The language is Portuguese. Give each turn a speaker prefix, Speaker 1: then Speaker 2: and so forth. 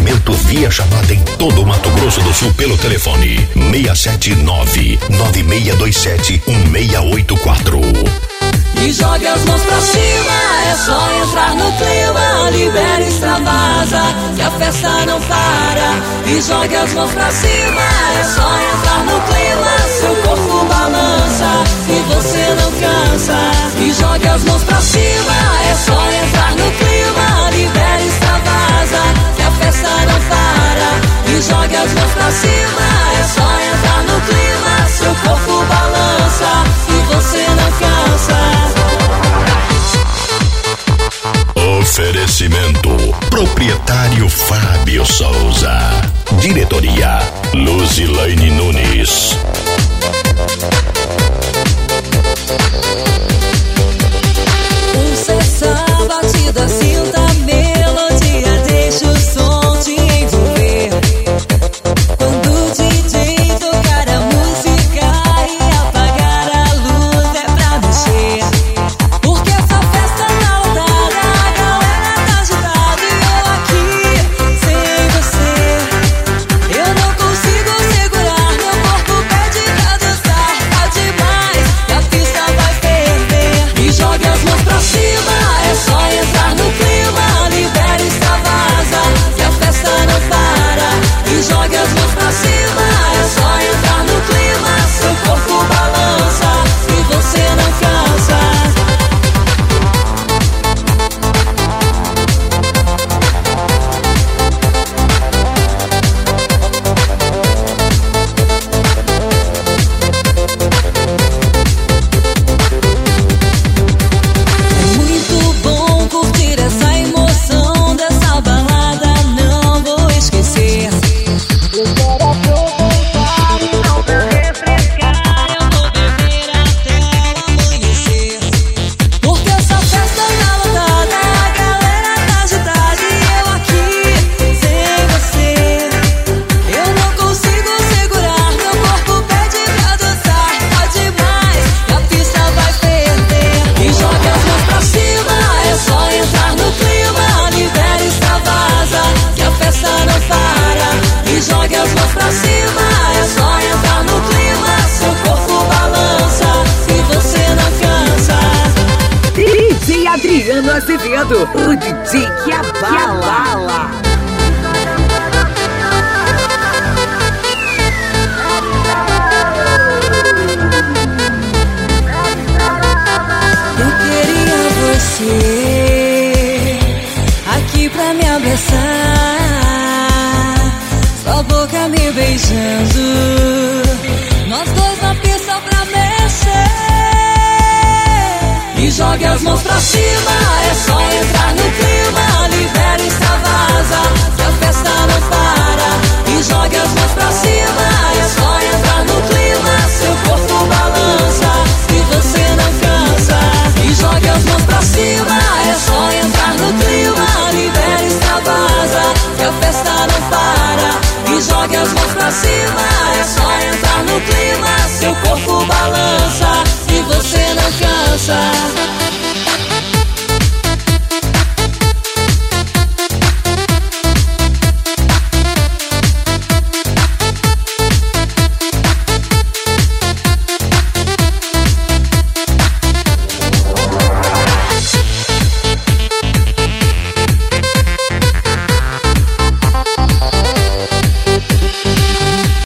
Speaker 1: Atendimento via chamada em todo o Mato Grosso do Sul pelo telefone 679-9627-1684.
Speaker 2: E jogue as mãos pra cima, é só entrar no clima. Libera, extravasa, que a festa não para. E jogue as mãos pra cima, é só entrar no clima. Seu corpo balança e você não cansa. E jogue as mãos pra cima, é só entrar no clima. Libera, extravasa, que a festa não para. E jogue as mãos pra cima, é só entrar no clima. Seu corpo balança e você não cansa.
Speaker 1: Oferecimento Proprietário Fábio Souza. Diretoria Luzilaine Nunes.
Speaker 2: Pulsação, batida, sinta a melodia, deixa o som te envolver. Quando o DJ tocar a música e apagar a luz é pra mexer. Porque essa festa tá lotada, a galera tá agitada e eu aqui sem você. Eu não consigo segurar, meu corpo pede pra dançar. Tá demais, e a pista vai ferver. E jogue as mãos pra cima, é só entrar no clima. Libera, extravasa, que a festa não para. E jogue as mãos pra cima, é só entrar no clima. Seu corpo balança e você não cansa. É muito bom curtir essa emoção dessa balada, não vou esquecer. Eu quero aproveitar e não vou refrescar. Eu vou beber até o amanhecer. Porque essa festa tá lotada, a galera tá agitada e eu aqui sem você. Eu não consigo segurar, meu corpo pede pra dançar. Tá demais, e a pista vai ferver. E jogue as mãos pra cima, é só entrar no clima. Libera, extravasa, que a festa não para. E jogue as mãos pra cima, é só entrar no clima. Seu corpo balança e você não cansa.
Speaker 3: DJ Adriano Azevedo, o DJ que abala.
Speaker 2: Eu queria você aqui pra me abraçar, sua boca me beijando, nós dois na pista pra mexer. E jogue as mãos pra cima, é só entrar no clima. Libera, extravasa, que a festa não para. E jogue as mãos pra cima, é só entrar no clima. Seu corpo balança e você não cansa. E jogue as mãos pra cima, é só entrar no clima. Libera, extravasa, que a festa não para. E jogue as mãos pra cima.